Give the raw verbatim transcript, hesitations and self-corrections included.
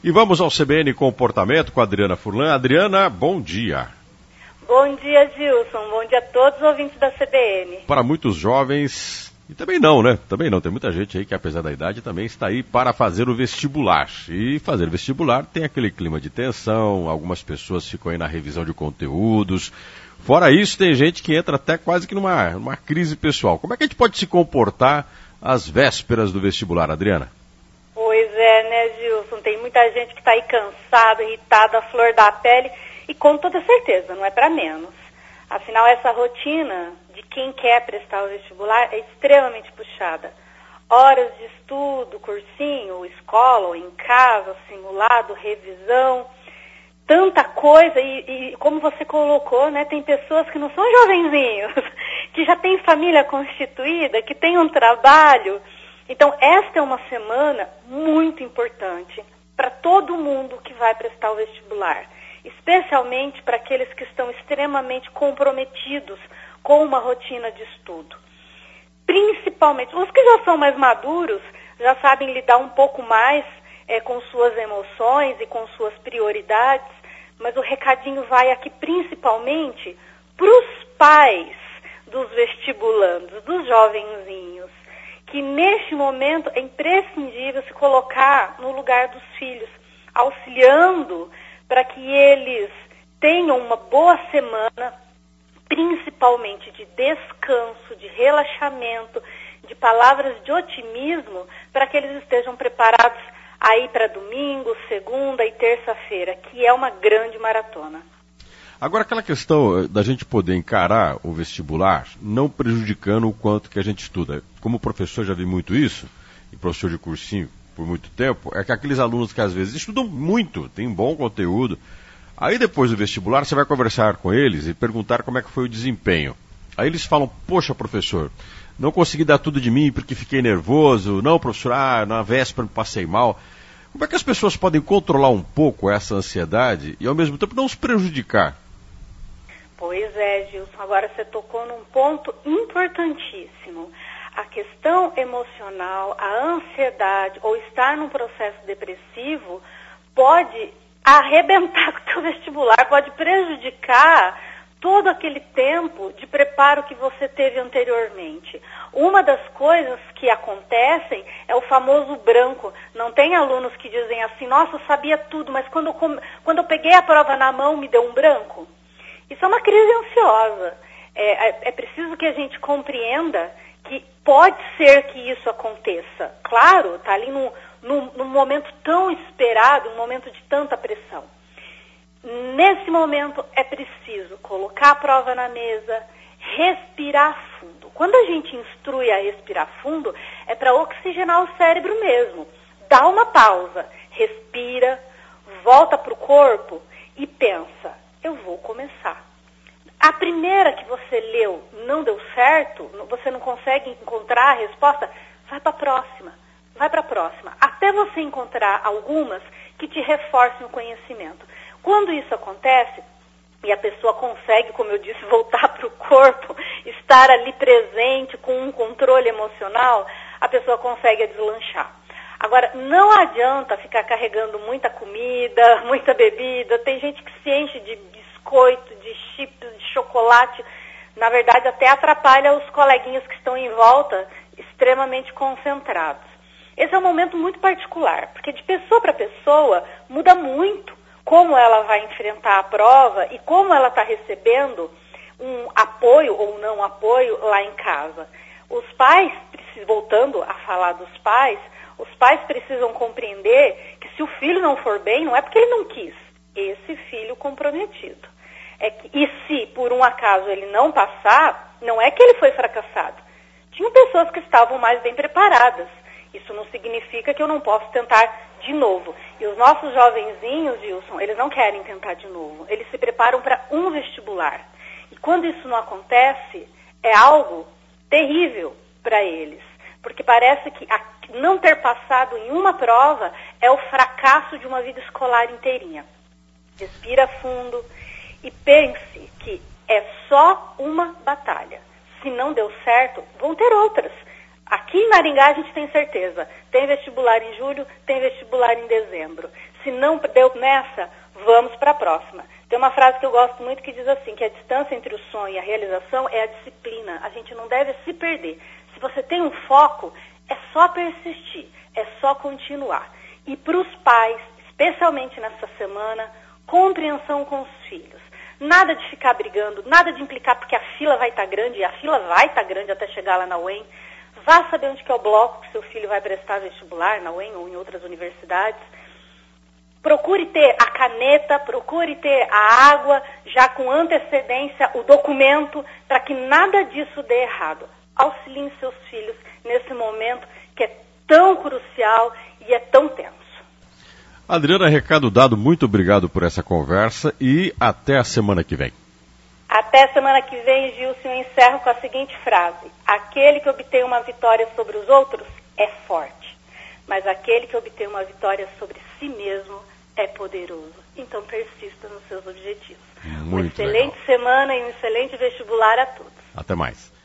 E vamos ao C B N Comportamento com a Adriana Furlan. Adriana, bom dia. Bom dia, Gilson. Bom dia a todos os ouvintes da C B N. Para muitos jovens, e também não, né? Também não, tem muita gente aí que, apesar da idade, também está aí para fazer o vestibular. E fazer vestibular tem aquele clima de tensão, algumas pessoas ficam aí na revisão de conteúdos. Fora isso, tem gente que entra até quase que numa, numa crise pessoal. Como é que a gente pode se comportar às vésperas do vestibular, Adriana? Pois é, né, Gilson? Tem muita gente que está aí cansada, irritada, a flor da pele, e com toda certeza, não é para menos. Afinal, essa rotina de quem quer prestar o vestibular é extremamente puxada. Horas de estudo, cursinho, escola, ou em casa, simulado, revisão, tanta coisa, e, e como você colocou, né, tem pessoas que não são jovenzinhos, que já têm família constituída, que têm um trabalho. Então, esta é uma semana muito importante para todo mundo que vai prestar o vestibular, especialmente para aqueles que estão extremamente comprometidos com uma rotina de estudo. Principalmente, os que já são mais maduros, já sabem lidar um pouco mais é, com suas emoções e com suas prioridades, mas o recadinho vai aqui principalmente para os pais dos vestibulandos, dos jovenzinhos, que neste momento é imprescindível se colocar no lugar dos filhos, auxiliando para que eles tenham uma boa semana, principalmente de descanso, de relaxamento, de palavras de otimismo, para que eles estejam preparados aí para domingo, segunda e terça-feira, que é uma grande maratona. Agora, aquela questão da gente poder encarar o vestibular, não prejudicando o quanto que a gente estuda. Como professor, já vi muito isso, e professor de cursinho por muito tempo, é que aqueles alunos que às vezes estudam muito, têm bom conteúdo, aí depois do vestibular você vai conversar com eles e perguntar como é que foi o desempenho. Aí eles falam, poxa, professor, não consegui dar tudo de mim porque fiquei nervoso, não, professor, ah, na véspera me passei mal. Como é que as pessoas podem controlar um pouco essa ansiedade e ao mesmo tempo não se prejudicar? Pois é, Gilson, agora você tocou num ponto importantíssimo. A questão emocional, a ansiedade ou estar num processo depressivo pode arrebentar com o teu vestibular, pode prejudicar todo aquele tempo de preparo que você teve anteriormente. Uma das coisas que acontecem é o famoso branco. Não tem alunos que dizem assim, nossa, eu sabia tudo, mas quando eu, quando eu peguei a prova na mão me deu um branco? Isso é uma crise ansiosa. É, é, é preciso que a gente compreenda que pode ser que isso aconteça. Claro, está ali num, num, num momento tão esperado, um momento de tanta pressão. Nesse momento é preciso colocar a prova na mesa, respirar fundo. Quando a gente instrui a respirar fundo, é para oxigenar o cérebro mesmo. Dá uma pausa, respira, volta para o corpo e pensa, eu vou começar. A primeira que você leu não deu certo, você não consegue encontrar a resposta, vai para a próxima, vai para a próxima, até você encontrar algumas que te reforcem o conhecimento. Quando isso acontece, e a pessoa consegue, como eu disse, voltar para o corpo, estar ali presente com um controle emocional, a pessoa consegue deslanchar. Agora, não adianta ficar carregando muita comida, muita bebida, tem gente que se enche de biscoito, de chips, de chocolate, na verdade até atrapalha os coleguinhas que estão em volta, extremamente concentrados. Esse é um momento muito particular, porque de pessoa para pessoa muda muito como ela vai enfrentar a prova e como ela está recebendo um apoio ou não apoio lá em casa. Os pais, voltando a falar dos pais, os pais precisam compreender que se o filho não for bem, não é porque ele não quis, esse filho comprometido. É que, e se por um acaso ele não passar, não é que ele foi fracassado. Tinha pessoas que estavam mais bem preparadas. Isso não significa que eu não posso tentar de novo. E os nossos jovenzinhos, Gilson, eles não querem tentar de novo. Eles se preparam para um vestibular. E quando isso não acontece, é algo terrível para eles. Porque parece que a, não ter passado em uma prova é o fracasso de uma vida escolar inteirinha. Respira fundo e pense que é só uma batalha. Se não deu certo, vão ter outras. Aqui em Maringá a gente tem certeza. Tem vestibular em julho, tem vestibular em dezembro. Se não deu nessa, vamos para a próxima. Tem uma frase que eu gosto muito que diz assim, que a distância entre o sonho e a realização é a disciplina. A gente não deve se perder. Se você tem um foco, é só persistir, é só continuar. E para os pais, especialmente nessa semana, compreensão com os filhos. Nada de ficar brigando, nada de implicar porque a fila vai estar grande, e a fila vai estar grande até chegar lá na U E M. Vá saber onde que é o bloco que seu filho vai prestar vestibular, na U E M ou em outras universidades. Procure ter a caneta, procure ter a água, já com antecedência, o documento, para que nada disso dê errado. Auxiliem seus filhos nesse momento que é tão crucial e é tão tenso. Adriana, recado dado, muito obrigado por essa conversa e até a semana que vem. Até semana que vem, Gilson, eu encerro com a seguinte frase: aquele que obtém uma vitória sobre os outros é forte, mas aquele que obtém uma vitória sobre si mesmo é poderoso. Então persista nos seus objetivos. Muito uma excelente legal. semana e um excelente vestibular a todos. Até mais.